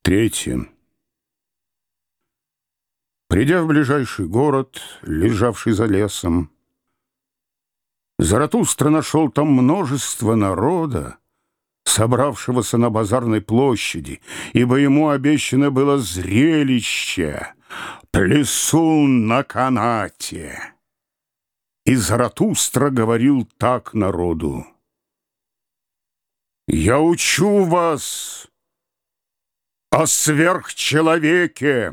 Третье. Придя в ближайший город, лежавший за лесом, Заратустра нашел там множество народа, собравшегося на базарной площади, ибо ему обещано было зрелище — плясун на канате. И Заратустра говорил так народу: «Я учу вас о сверхчеловеке.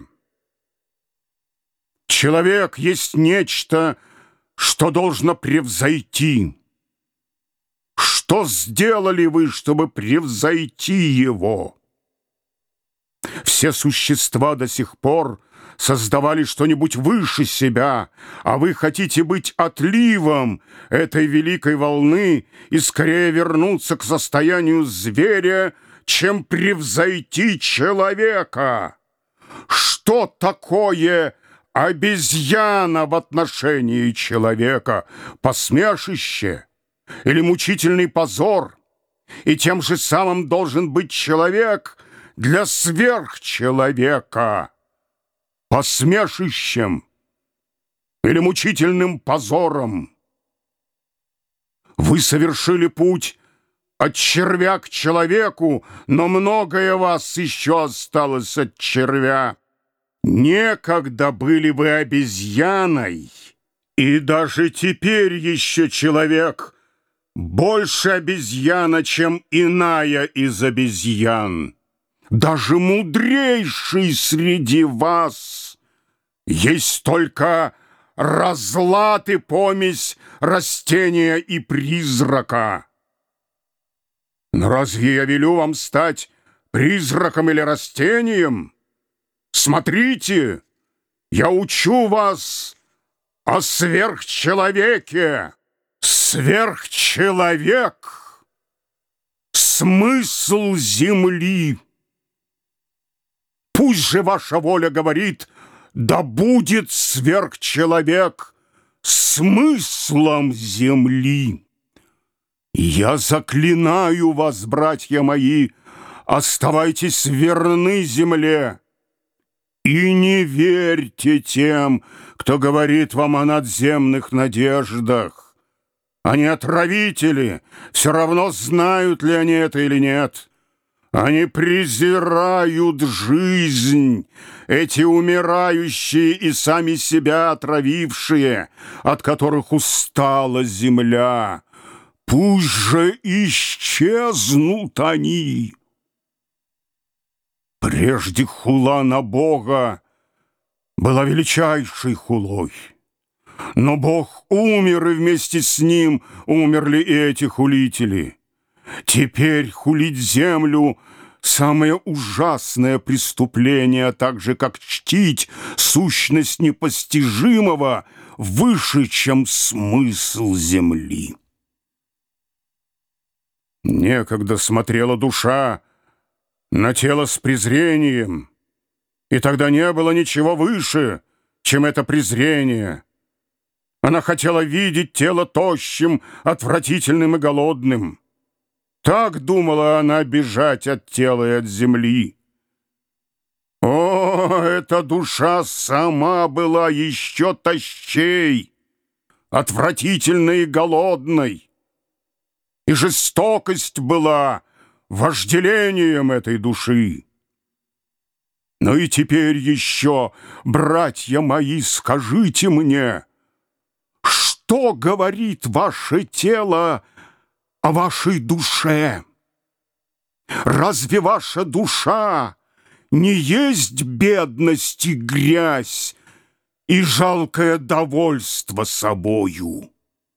Человек есть нечто, что должно превзойти. Что сделали вы, чтобы превзойти его? Все существа до сих пор создавали что-нибудь выше себя, а вы хотите быть отливом этой великой волны и скорее вернуться к состоянию зверя, чем превзойти человека. Что такое обезьяна в отношении человека? Посмешище или мучительный позор? И тем же самым должен быть человек для сверхчеловека посмешищем или мучительным позором. Вы совершили путь от червя к человеку, но многое вас еще осталось от червя. Некогда были вы обезьяной, и даже теперь еще человек больше обезьяна, чем иная из обезьян. Даже мудрейший среди вас есть только разлад и помесь растения и призрака. Но разве я велю вам стать призраком или растением? Смотрите, я учу вас о сверхчеловеке. Сверхчеловек — смысл земли. Пусть же ваша воля говорит: да будет сверхчеловек смыслом земли. Я заклинаю вас, братья мои, оставайтесь верны земле и не верьте тем, кто говорит вам о надземных надеждах. Они отравители, все равно, знают ли они это или нет. Они презирают жизнь, эти умирающие и сами себя отравившие, от которых устала земля. Пусть же исчезнут они. Прежде хула на Бога была величайшей хулой, но Бог умер, и вместе с ним умерли и эти хулители. Теперь хулить землю — самое ужасное преступление, так же, как чтить сущность непостижимого выше, чем смысл земли. Некогда смотрела душа на тело с презрением, и тогда не было ничего выше, чем это презрение. Она хотела видеть тело тощим, отвратительным и голодным. Так думала она бежать от тела и от земли. О, эта душа сама была еще тощей, отвратительной и голодной. И жестокость была вожделением этой души. Но и теперь еще, братья мои, скажите мне, что говорит ваше тело о вашей душе? Разве ваша душа не есть бедность и грязь и жалкое довольство собою?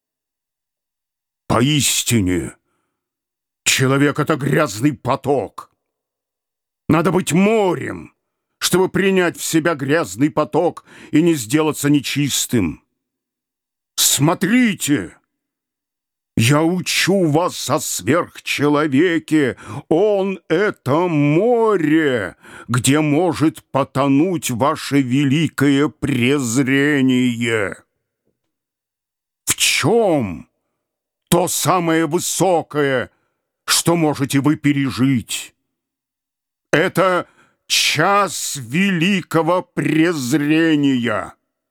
Поистине, человек — это грязный поток. Надо быть морем, чтобы принять в себя грязный поток и не сделаться нечистым. Смотрите, я учу вас о сверхчеловеке. Он — это море, где может потонуть ваше великое презрение. В чем то самое высокое, что можете вы пережить? Это час великого презрения.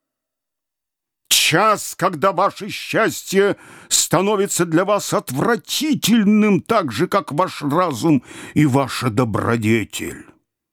Час, когда ваше счастье становится для вас отвратительным, так же, как ваш разум и ваша добродетель.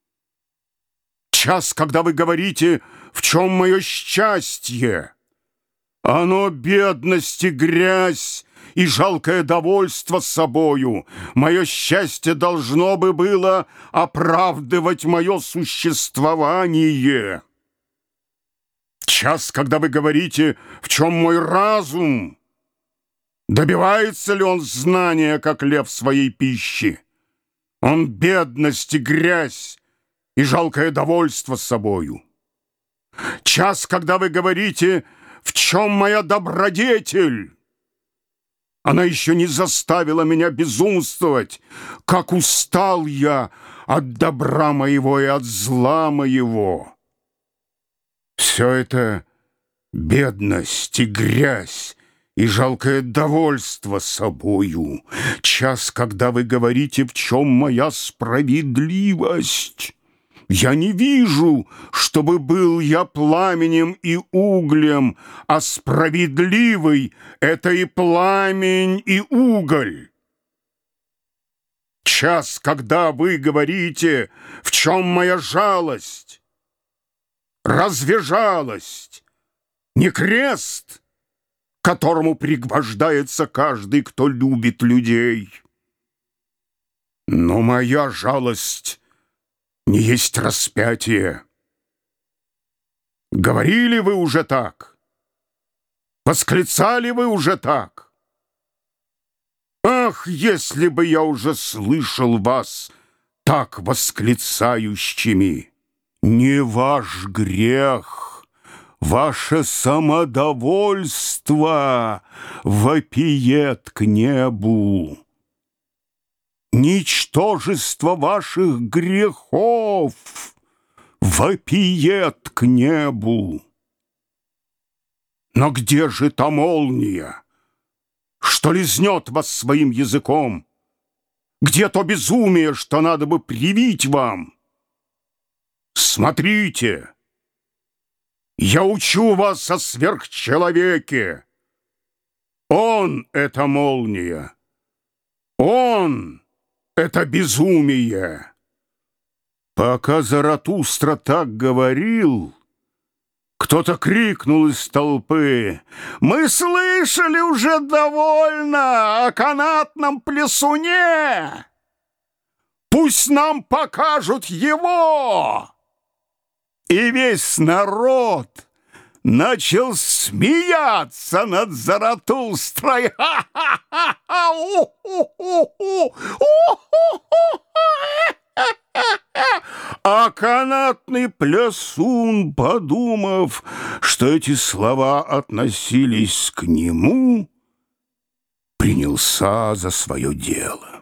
Час, когда вы говорите: «В чем мое счастье? Оно бедность и грязь, и жалкое довольство собою. Мое счастье должно бы было оправдывать мое существование». Час, когда вы говорите: «В чем мой разум? Добивается ли он знания, как лев своей пищи? Он бедность и грязь, и жалкое довольство собою». Час, когда вы говорите: «В чем моя добродетель? Она еще не заставила меня безумствовать, как устал я от добра моего и от зла моего». Все это бедность и грязь, и жалкое довольство собою. Час, когда вы говорите: «В чем моя справедливость?» Я не вижу, чтобы был я пламенем и углем, а справедливый — это и пламень, и уголь. Час, когда вы говорите: «В чем моя жалость?» Разве жалость не крест, к которому пригвождается каждый, кто любит людей? Но моя жалость не есть распятие. Говорили вы уже так? Восклицали вы уже так? Ах, если бы я уже слышал вас так восклицающими! Не ваш грех, ваше самодовольство вопиет к небу. Ничтожество ваших грехов вопиет к небу. Но где же та молния, что лизнет вас своим языком? Где то безумие, что надо бы привить вам? Смотрите, я учу вас о сверхчеловеке. Он — это молния. Он — это безумие. Пока Заратустра так говорил, кто-то крикнул из толпы: «Мы слышали уже довольно о канатном плясуне! Пусть нам покажут его!» И весь народ начал смеяться над Заратустрой. А канатный плясун, подумав, что эти слова относились к нему, принялся за свое дело.